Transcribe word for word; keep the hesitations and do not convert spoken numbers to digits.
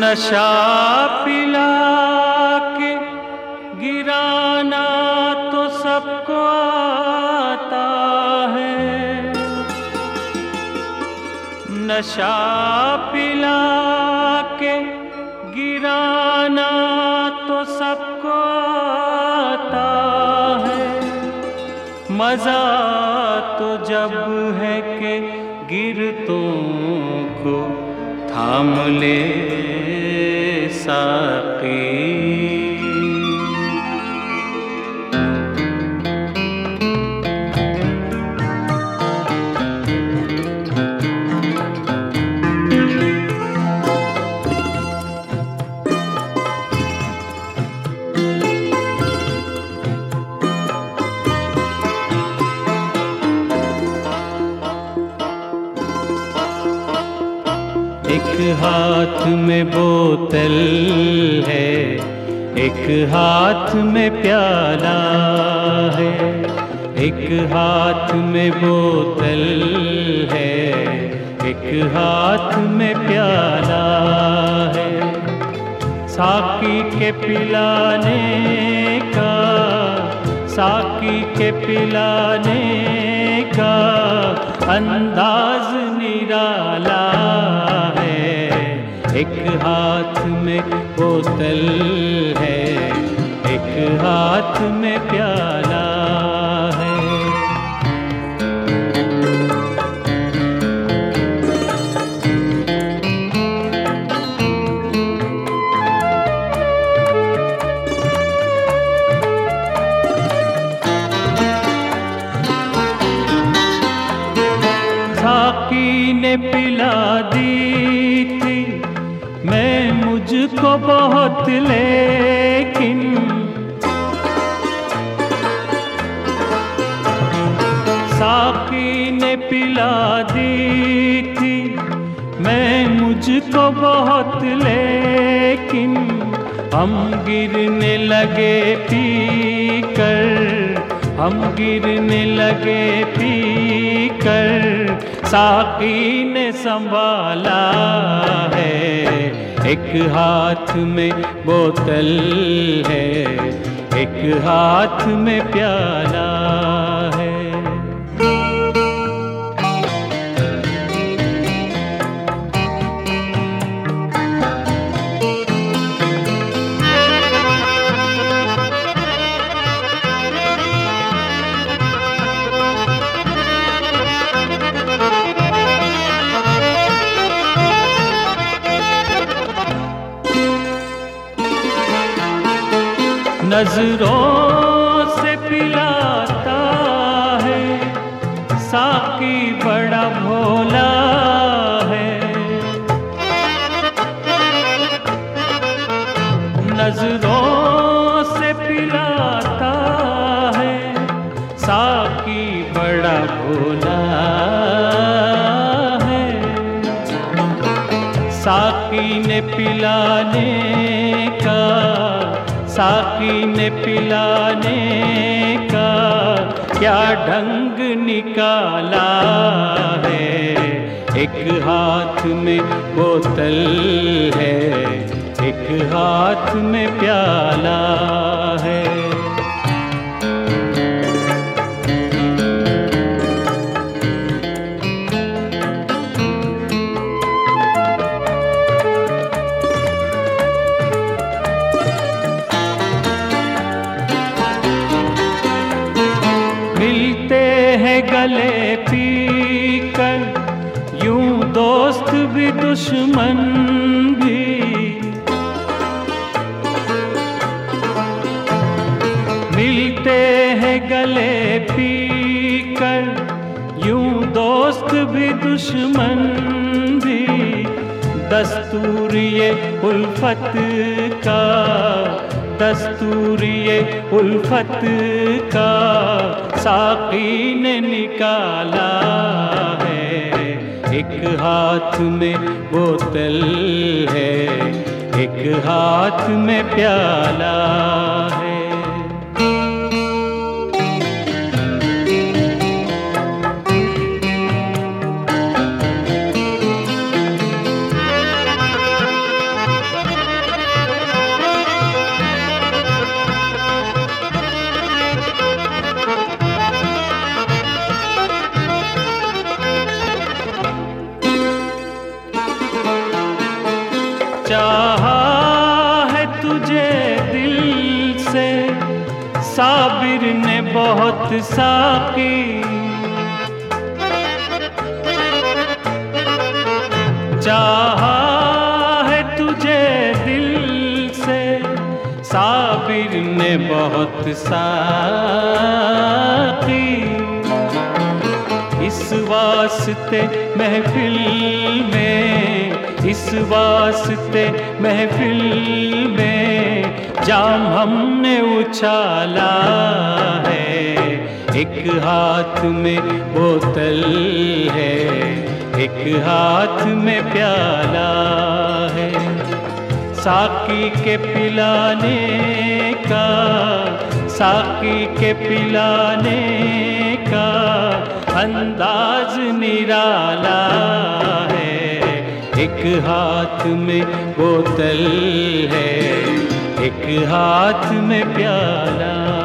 नशा पिला के गिराना तो सबको आता है, नशा पिला के गिराना तो सबको आता है। मजा तो जब है कि गिरतों को थाम ले साकी। एक हाथ में बोतल है, एक हाथ में प्याला है। एक हाथ में बोतल है, एक हाथ में प्याला है। साकी के पिलाने का, साकी के पिलाने का अंदाज निराला है। एक हाथ में बोतल है, एक हाथ में प्याला है। साकी ने पिला दी थी मैं मुझको बहुत, लेकिन साकी ने पिला दी थी मैं मुझको बहुत, लेकिन हम गिरने लगे पी कर, हम गिरने लगे पी कर। साकी ने संभाला है। एक हाथ में बोतल है, एक हाथ में प्याला है। नजरों से पिलाता है साकी बड़ा भोला है। नजरों से पिलाता है साकी बड़ा भोला है। साकी ने पिलाने का, साकी ने पिलाने का क्या ढंग निकाला है। एक हाथ में बोतल है, एक हाथ में प्याला है। मिलते हैं गले पी कर यूं दोस्त भी दुश्मन भी। मिलते हैं गले पी कर यूं दोस्त भी दुश्मन भी। दस्तूर ये उल्फत का, दस्तूर ये उल्फत का साकी ने निकाला है। एक हाथ में बोतल है, एक हाथ में प्याला है। ने बहुत साकी, चाहा है तुझे दिल से साबिर ने बहुत साकी। इस वास्ते महफिल में, इस वास्ते महफिल में जाम हमने उछाला है। एक हाथ में बोतल है, एक हाथ में प्याला है। साकी के पिलाने का, साकी के पिलाने का अंदाज निराला है। एक हाथ में बोतल है, एक हाथ में प्याला।